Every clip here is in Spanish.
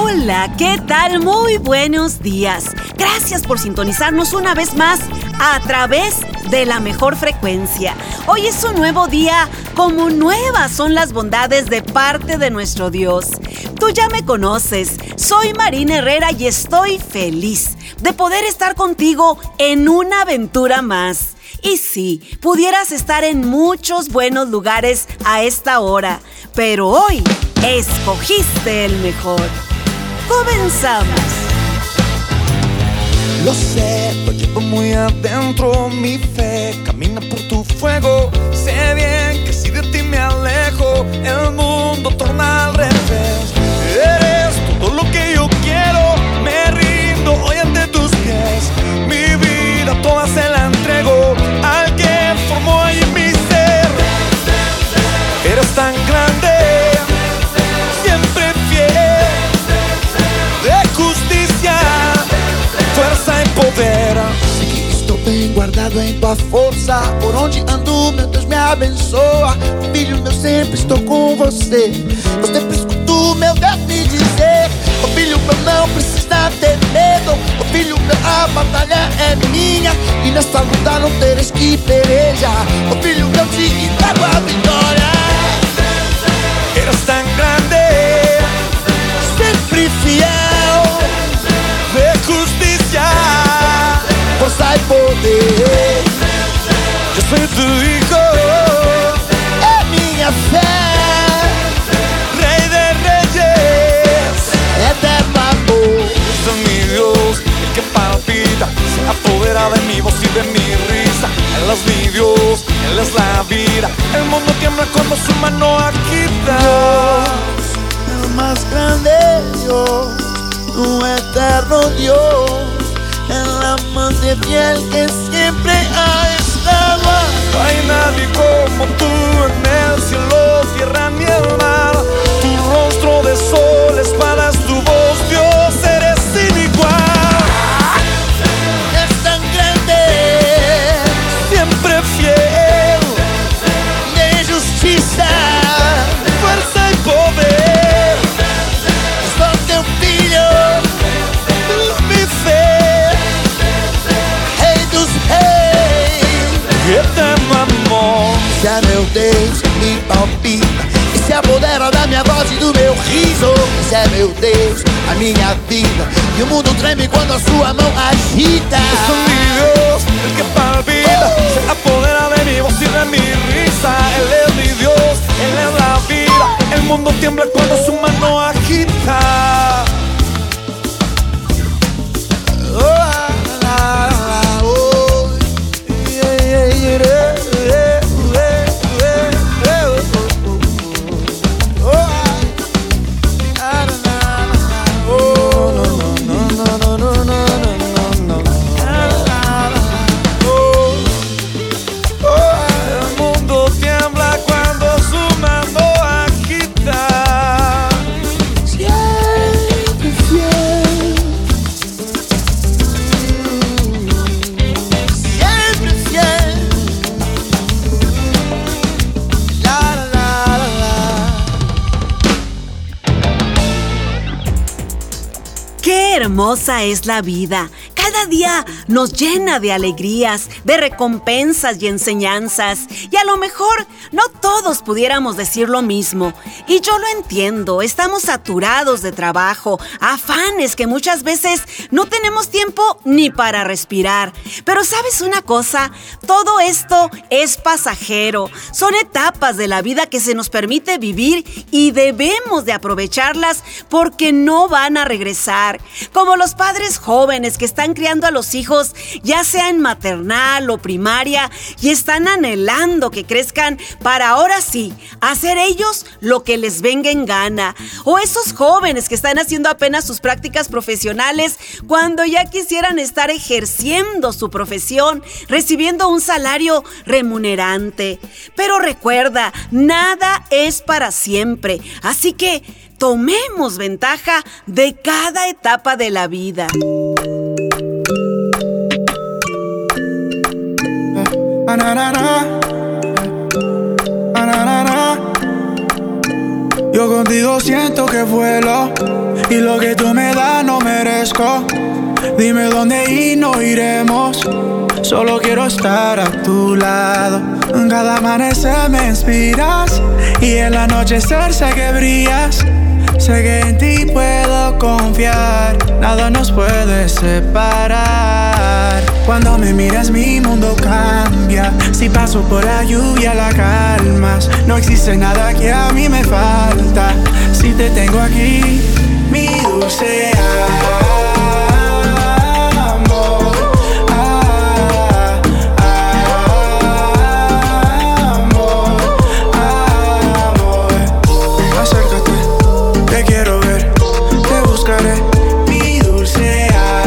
Hola, ¿qué tal? Muy buenos días. Gracias por sintonizarnos una vez más a través de la mejor frecuencia. Hoy es un nuevo día, como nuevas son las bondades de parte de nuestro Dios. Tú ya me conoces, soy Marina Herrera y estoy feliz de poder estar contigo en una aventura más. Y sí, pudieras estar en muchos buenos lugares a esta hora, pero hoy escogiste el mejor. ¡Comenzamos! Lo sé, lo llevo muy adentro, mi fe camina por tu fuego. Sé bien que si de ti me alejo, el mundo torna al revés. Eres todo lo que yo quiero, me rindo hoy ante tus pies. Mi vida toda se la entrego al que formó ahí mi ser. Eres tan grande, siempre fiel, de justicia, fuerza e poder. Sei que estou bem guardado em tua força. Por onde ando, meu Deus me abençoa. Filho meu, sempre estou com você. Eu sempre escuto meu Deus me dizer: oh filho meu, não precisa ter medo. Oh filho meu, a batalha é minha e nessa luta não teres que pelejar. Oh filho meu, te entrego a vitória. Eres tan grande, sempre fiel, de justicia, fuerza y poder. Yo soy tu hijo, es mi fe, Rey de reyes, eterno amor. Es mi Dios, el que palpita, se apodera de mi voz y de mi risa. Él es mi Dios, Él es la vida. El mundo tiembla cuando su mano agita. Dios, el más grande Dios, tu eterno Dios, el amante fiel que siempre ha estado. No hay nadie como tú en el cielo, tierra ni el mar. Tu rostro de sol, espada es tu voz, Dios, eres sin igual. Es tan grande, siempre fiel, de justicia, fuerza y poder. Soy teu filho, mi fe, Rei dos reis, eterno amor. Esse é meu Deus que me palpita e se apodera da minha voz e do meu riso. Esse é meu Deus, a minha vida, e o mundo treme quando a sua mão agita. Es mi Dios, el que palpita, se apodera de mi voz y de mi risa. Él es mi Dios, Él es la vida. El mundo tiembla cuando su mano agita. Hermosa es la vida. Cada día nos llena de alegrías, de recompensas y enseñanzas. Y a lo mejor no todos pudiéramos decir lo mismo. Y yo lo entiendo, estamos saturados de trabajo, afanes que muchas veces no tenemos tiempo ni para respirar. Pero ¿sabes una cosa? Todo esto es pasajero. Son etapas de la vida que se nos permite vivir y debemos de aprovecharlas porque no van a regresar. Como los padres jóvenes que están criando a los hijos, ya sea en maternal o primaria, y están anhelando que crezcan para ahora sí hacer ellos lo que les venga en gana. O esos jóvenes que están haciendo apenas sus prácticas profesionales cuando ya quisieran estar ejerciendo su profesión, recibiendo un salario remunerante. Pero recuerda, nada es para siempre, así que tomemos ventaja de cada etapa de la vida. Yo contigo siento que vuelo y lo que tú me das no merezco. Dime dónde y no iremos. Solo quiero estar a tu lado. Cada amanecer me inspiras y el anochecer sé que brillas. Sé que en ti puedo confiar, nada nos puede separar. Cuando me miras mi mundo cambia. Si paso por la lluvia la calmas. No existe nada que a mí me falta. Si te tengo aquí, mi dulce amor. Amor. Acércate, te quiero ver, te buscaré, mi dulce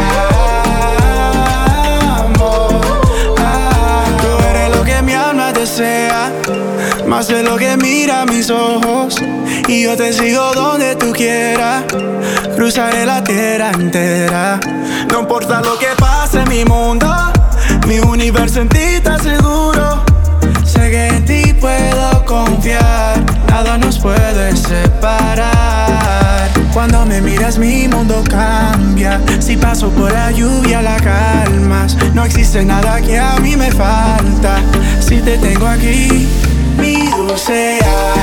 amor. Tú eres lo que mi alma desea, más de lo que mira mis ojos. Y yo te sigo donde tú quieras. Cruzaré la tierra entera. No importa lo que pase en mi mundo, mi universo en ti está seguro. Sé que en ti puedo confiar, nada nos puede separar. Cuando me miras mi mundo cambia. Si paso por la lluvia la calmas. No existe nada que a mí me falta. Si te tengo aquí, mi dulce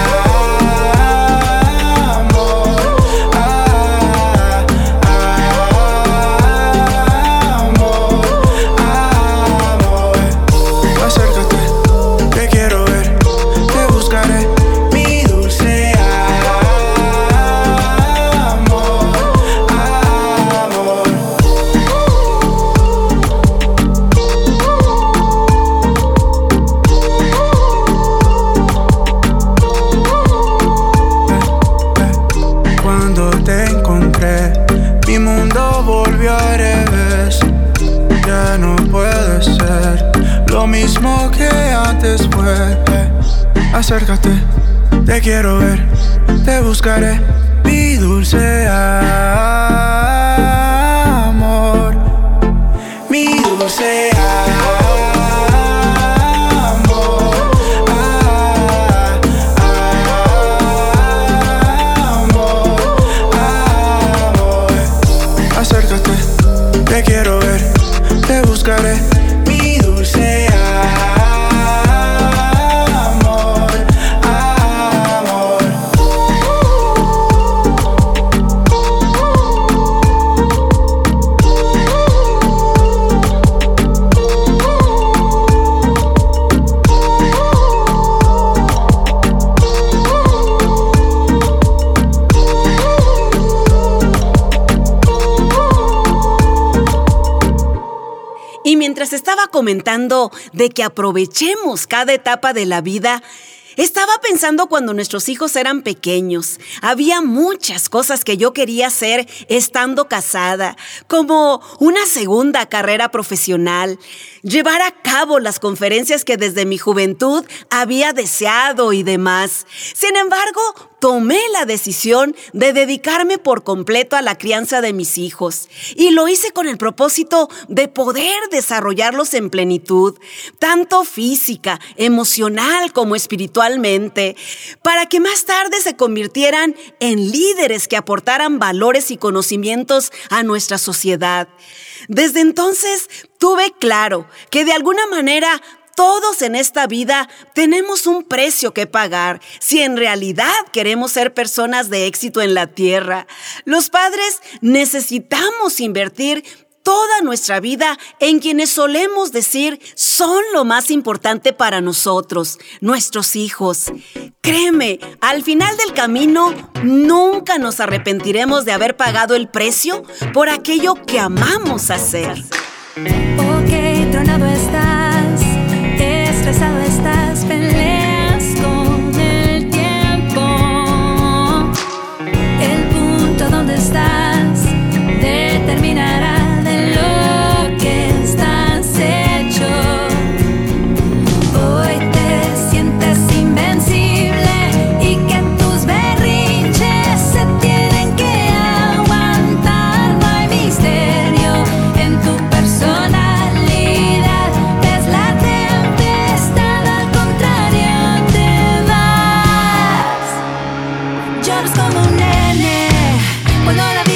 mi mundo volvió al revés. Ya no puede ser lo mismo que antes fue. Acércate, te quiero ver, te buscaré, mi dulce amor. Mi dulce te quiero ver, te buscaré, mi dulce amor, amor. Y mientras estaba comentando de que aprovechemos cada etapa de la vida, estaba pensando cuando nuestros hijos eran pequeños. Había muchas cosas que yo quería hacer estando casada, como una segunda carrera profesional, llevar a cabo las conferencias que desde mi juventud había deseado y demás. Sin embargo, tomé la decisión de dedicarme por completo a la crianza de mis hijos y lo hice con el propósito de poder desarrollarlos en plenitud, tanto física, emocional como espiritualmente, para que más tarde se convirtieran en líderes que aportaran valores y conocimientos a nuestra sociedad. Desde entonces tuve claro que de alguna manera todos en esta vida tenemos un precio que pagar si en realidad queremos ser personas de éxito en la tierra. Los padres necesitamos invertir toda nuestra vida en quienes solemos decir son lo más importante para nosotros, nuestros hijos. Créeme, al final del camino nunca nos arrepentiremos de haber pagado el precio por aquello que amamos hacer. Ok, tronado estás, estresado estás, peleas con el tiempo. El punto donde estás determinará de lo que estás hecho. Hoy te sientes invencible y que tus berrinches se tienen que aguantar. No hay misterio en tu personalidad. Ves la tempestad, al contrario te vas. Lloras como un nene cuando la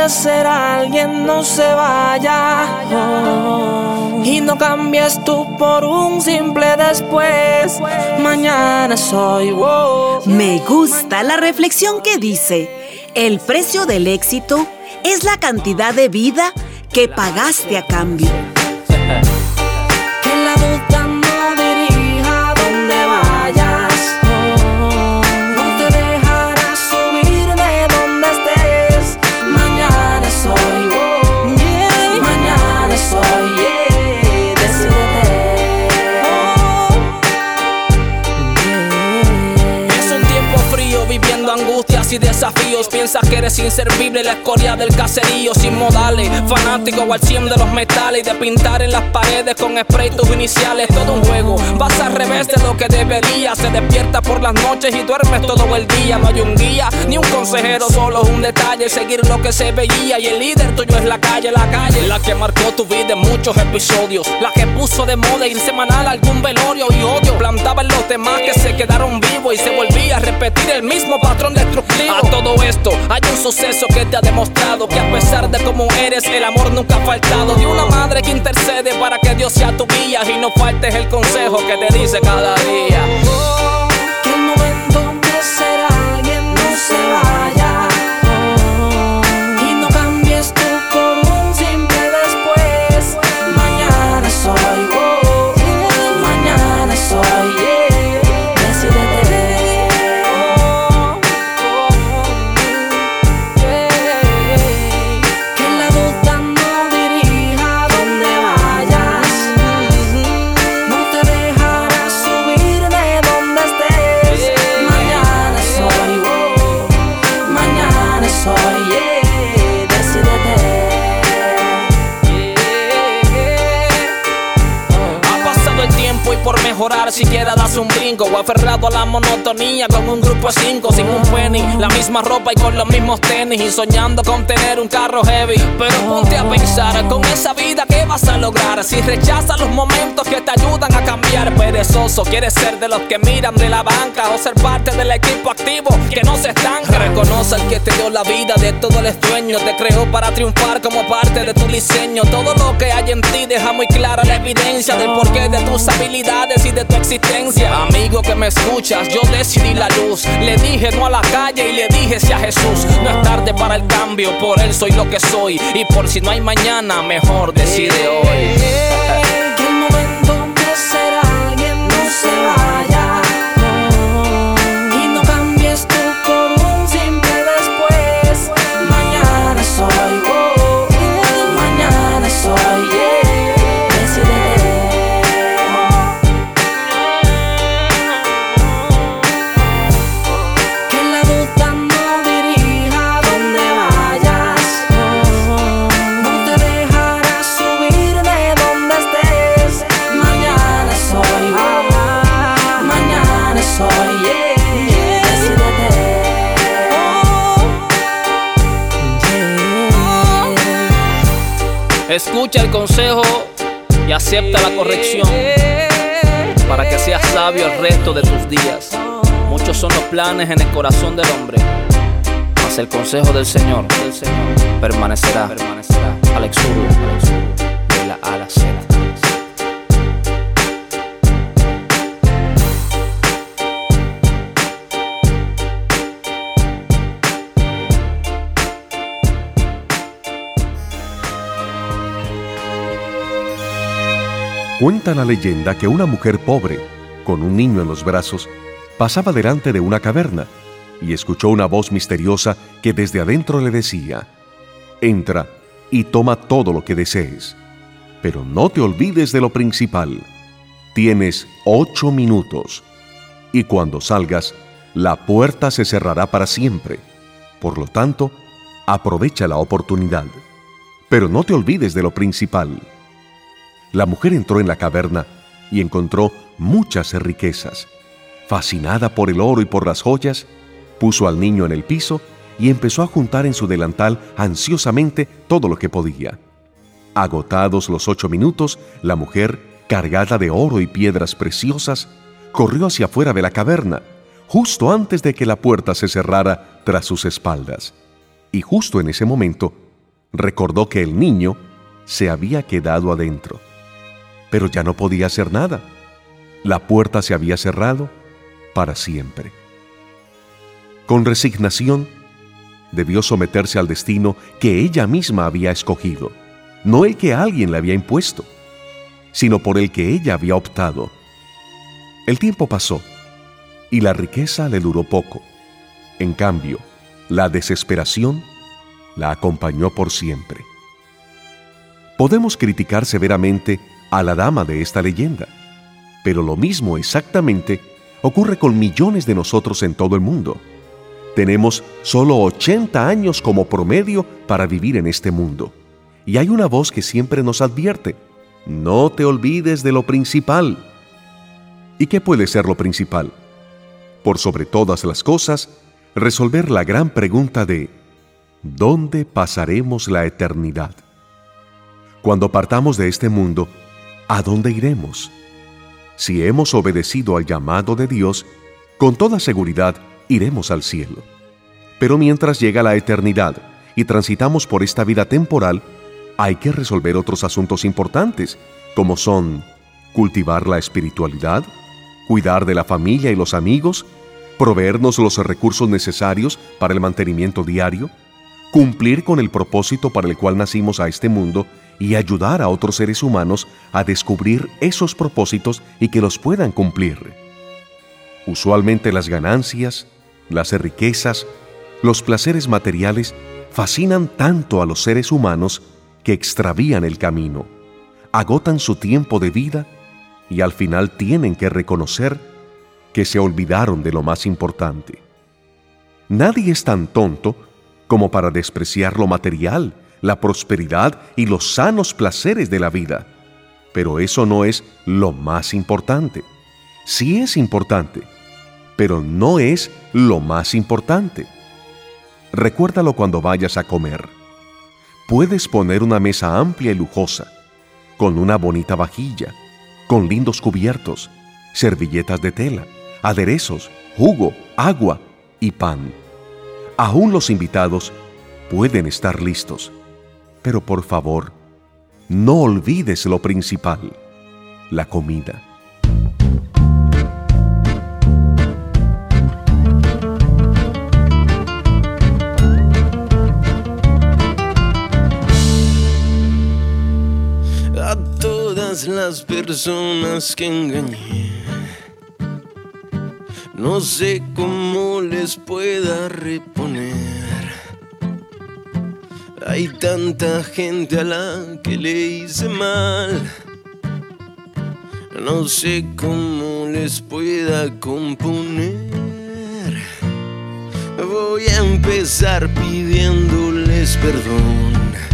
de ser alguien no se vaya, y no cambies tú por un simple después. Mañana soy Me gusta la reflexión que dice: el precio del éxito es la cantidad de vida que pagaste a cambio. Que la duda no dirija donde vayas, no te dejarás subir de donde estés. Mañana soy mañana soy decídete. Es un tiempo frío viviendo angustias y desafíos. Piensas que eres inservible, la escoria del caserío, sin modales, fanático al 100 de los metales y de pintar en las paredes con spray tus iniciales. Todo un juego, vas al revés de lo que debería. Se despierta por las noches y duermes todo el día. No hay un guía ni un consejero, solo un detalle, seguir lo que se veía. Y el líder tuyo es la calle, la que marcó tu vida en muchos episodios, la que puso de moda ir semanal a algún velorio. Y odio plantaba en los demás que se quedaron vivos y se volvía a repetir el mismo patrón destructivo. A todo esto hay un suceso que te ha demostrado que a pesar de cómo eres, el amor nunca ha faltado. De una madre que intercede para que Dios sea tu guía y no faltes el consejo que te dice cada día. Que el momento de ser alguien no se vaya, y no cambies tú por un simple después. Mañana soy mañana soy decídete. Que la duda no dirija donde vayas, no te dejarás subir de donde estés. Mañana soy decídete. Ha pasado el tiempo y por mejorar siquiera das un brinco, o aferrado a la monotonía con un grupo de 5 sin un penny, la misma ropa y con los mismos tenis, y soñando con tener un carro heavy. Pero ponte a pensar, con esa vida ¿qué vas a lograr si rechazas los momentos que te ayudan a cambiar? Perezoso, quieres ser de los que miran de la banca o ser parte del equipo activo que no se estanca. Reconoce al que te dio la vida, de todo el sueño, te creó para triunfar como parte de tu diseño. Todo lo que hay en ti deja muy clara la evidencia del porqué de tus habilidades y de tu existencia. Amigo que me escuchas, yo decidí la luz, le dije no a la calle y le dije sí a Jesús. No es tarde para el cambio, por él soy lo que soy, y por si no hay mañana, mejor decide hoy. Que el momento de ser alguien no se vaya, y no cambies tú por un simple después. Mañana soy decídete. Que la duda no dirija donde vayas, no te dejarás subir de donde estés. Mañana soy decídete. Escucha el consejo y acepta la corrección, para que seas sabio el resto de tus días. Muchos son los planes en el corazón del hombre, mas el consejo del Señor permanecerá. Alex Uru, de la A a la Z. Cuenta la leyenda que una mujer pobre, con un niño en los brazos, pasaba delante de una caverna y escuchó una voz misteriosa que desde adentro le decía: entra y toma todo lo que desees, pero no te olvides de lo principal. Tienes 8 minutos, y cuando salgas, la puerta se cerrará para siempre. Por lo tanto, aprovecha la oportunidad, pero no te olvides de lo principal. La mujer entró en la caverna y encontró muchas riquezas. Fascinada por el oro y por las joyas, puso al niño en el piso y empezó a juntar en su delantal ansiosamente todo lo que podía. Agotados los 8 minutos, la mujer, cargada de oro y piedras preciosas, corrió hacia afuera de la caverna, justo antes de que la puerta se cerrara tras sus espaldas. Y justo en ese momento, Recordó que el niño se había quedado adentro, pero ya no podía hacer nada. La puerta se había cerrado para siempre. Con resignación, debió someterse al destino que ella misma había escogido, no el que alguien le había impuesto, sino por el que ella había optado. El tiempo pasó y la riqueza le duró poco. En cambio, la desesperación la acompañó por siempre. Podemos criticar severamente a la dama de esta leyenda, pero lo mismo exactamente ocurre con millones de nosotros en todo el mundo. Tenemos solo 80 años como promedio para vivir en este mundo. Y hay una voz que siempre nos advierte: no te olvides de lo principal. ¿Y qué puede ser lo principal? Por sobre todas las cosas, resolver la gran pregunta de ¿dónde pasaremos la eternidad? Cuando partamos de este mundo, ¿a dónde iremos? Si hemos obedecido al llamado de Dios, con toda seguridad iremos al cielo. Pero mientras llega la eternidad y transitamos por esta vida temporal, hay que resolver otros asuntos importantes, como son cultivar la espiritualidad, cuidar de la familia y los amigos, proveernos los recursos necesarios para el mantenimiento diario, cumplir con el propósito para el cual nacimos a este mundo y ayudar a otros seres humanos a descubrir esos propósitos y que los puedan cumplir. Usualmente las ganancias, las riquezas, los placeres materiales fascinan tanto a los seres humanos que extravían el camino, agotan su tiempo de vida y al final tienen que reconocer que se olvidaron de lo más importante. Nadie es tan tonto como para despreciar lo material, la prosperidad y los sanos placeres de la vida. Pero eso no es lo más importante. Sí es importante, pero no es lo más importante. Recuérdalo cuando vayas a comer. Puedes poner una mesa amplia y lujosa, con una bonita vajilla, con lindos cubiertos, servilletas de tela, aderezos, jugo, agua y pan. Aún los invitados pueden estar listos. Pero por favor, no olvides lo principal, la comida. A todas las personas que engañé, no sé cómo les pueda reponer. Hay tanta gente a la que le hice mal, no sé cómo les pueda componer. Voy a empezar pidiéndoles perdón.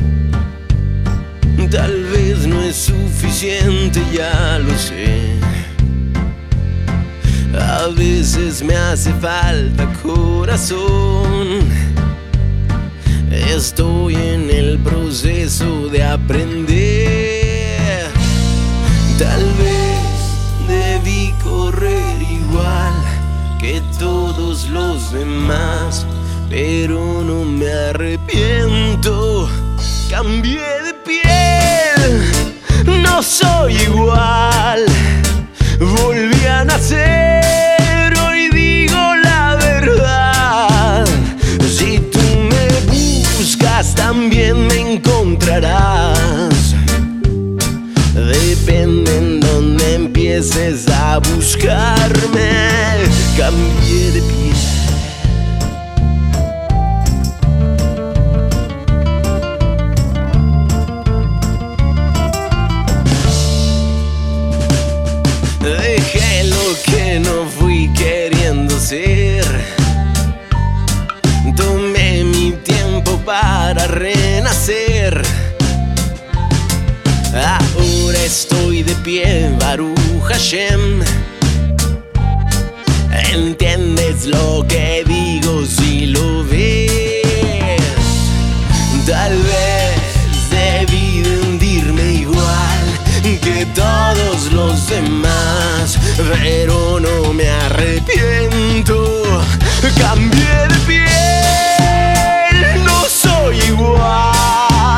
Tal vez no es suficiente, ya lo sé. A veces me hace falta corazón. Estoy en el proceso de aprender. Tal vez debí correr igual que todos los demás, pero no me arrepiento. Cambié de piel, no soy igual. Volví a nacer, hoy digo la verdad. Si tú me buscas, también me encontrarás. Depende en dónde empieces a buscarme. Cambié de piel. Dejé lo que no fui queriendo ser. Tomé mi tiempo para renacer. Ahora estoy de pie, Baruch Hashem. ¿Entiendes lo que digo si lo ves? Tal vez debí hundirme igual que todos los demás, pero no me arrepiento. Cambié de piel, no soy igual.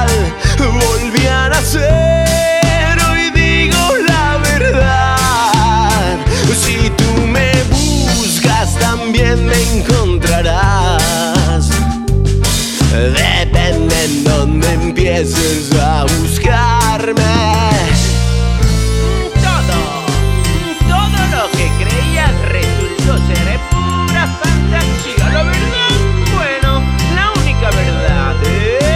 empieces a buscarme. Todo lo que creías resultó ser pura fantasía. La verdad, bueno, la única verdad es...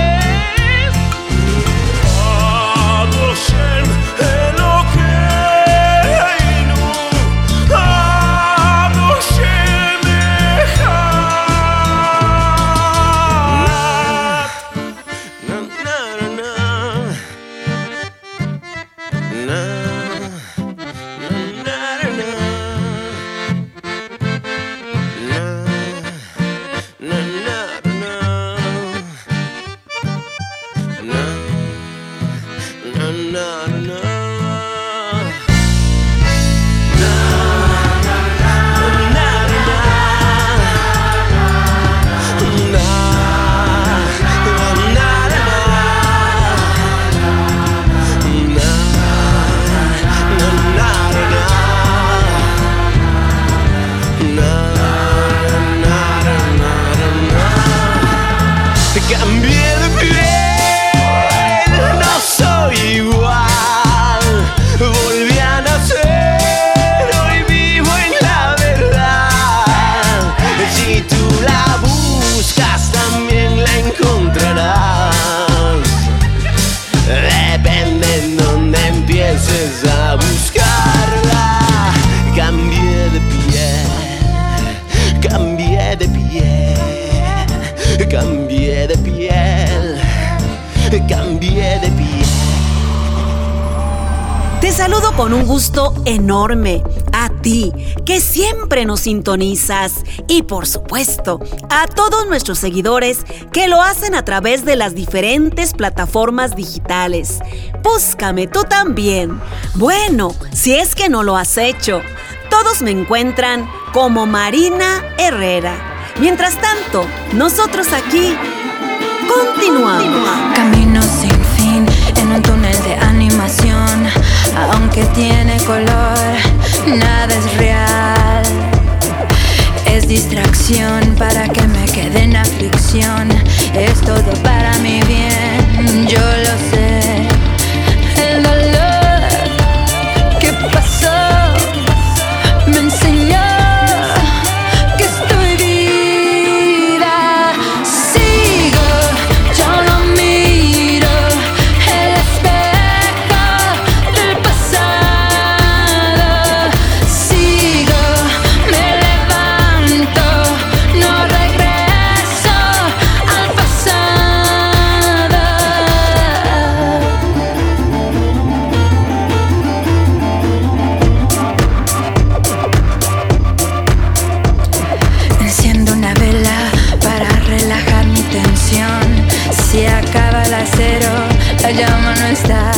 A buscarla, cambié de piel, cambié de piel, cambié de piel, cambié de piel. Te saludo con un gusto enorme a ti, que siempre nos sintonizas, y por supuesto, a todos nuestros seguidores que lo hacen a través de las diferentes plataformas digitales. Búscame tú también. Bueno, si es que no lo has hecho, todos me encuentran como Marina Herrera. Mientras tanto, nosotros aquí continuamos. Camino sin fin en un túnel de animación. Aunque tiene color, nada es real. Es distracción para que me quede en aflicción. Es todo para mi bien, yo lo sé. El dolor que pasó me enseñó que estoy viva. Sigo, yo no miro el espejo del pasado. Sigo, me levanto, no regreso al pasado. Enciendo una vela para relajar mi tensión. Si acaba el acero, la llama no está.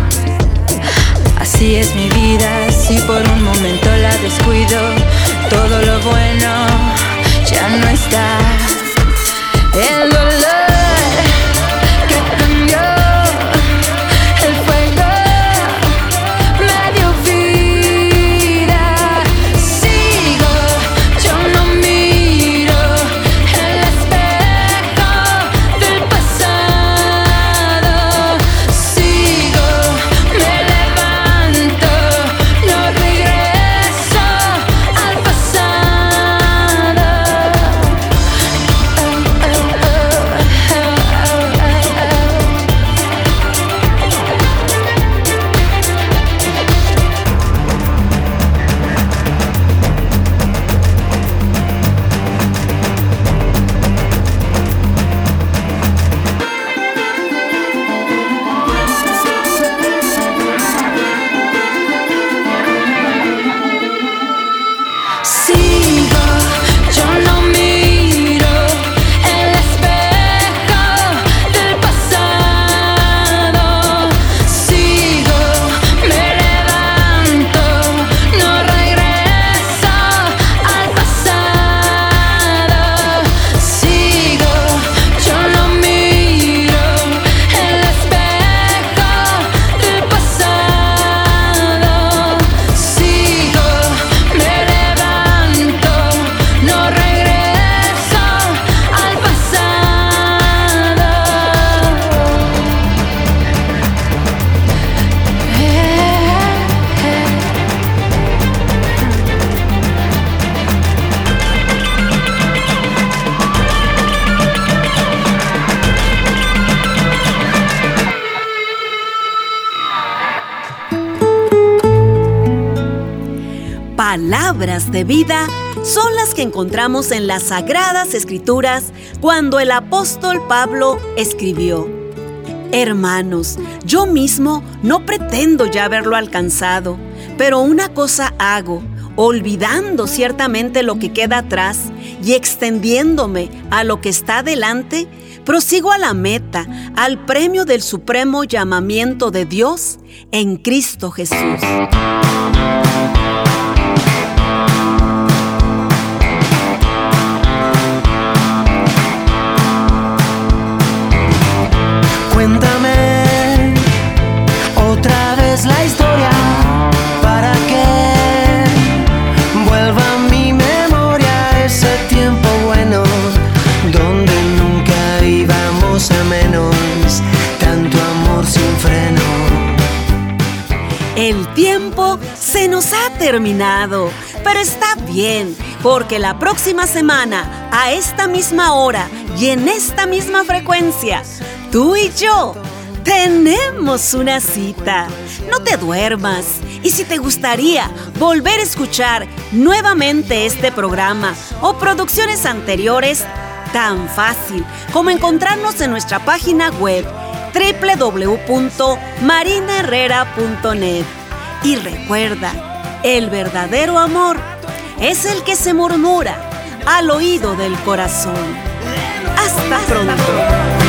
Así es mi vida, si por un momento la descuido, todo lo bueno ya no está. El dolor que prendió el fuego me dio vida. Sigo, yo no miro el espejo del pasado. Sigo, me levanto, no regreso al pasado. palabras de vida son las que encontramos en las Sagradas Escrituras cuando el apóstol Pablo escribió: Hermanos, yo mismo no pretendo ya haberlo alcanzado, pero una cosa hago, olvidando ciertamente lo que queda atrás y extendiéndome a lo que está delante, prosigo a la meta, al premio del supremo llamamiento de Dios en Cristo Jesús. Cuéntame otra vez la historia para que vuelva a mi memoria ese tiempo bueno donde nunca íbamos a menos, tanto amor sin freno. El tiempo se nos ha terminado, pero está bien, porque la próxima semana, a esta misma hora y en esta misma frecuencia, tú y yo tenemos una cita. No te duermas. Y si te gustaría volver a escuchar nuevamente este programa o producciones anteriores, tan fácil como encontrarnos en nuestra página web www.marinaherrera.net. Y recuerda, el verdadero amor es el que se murmura al oído del corazón. Hasta pronto.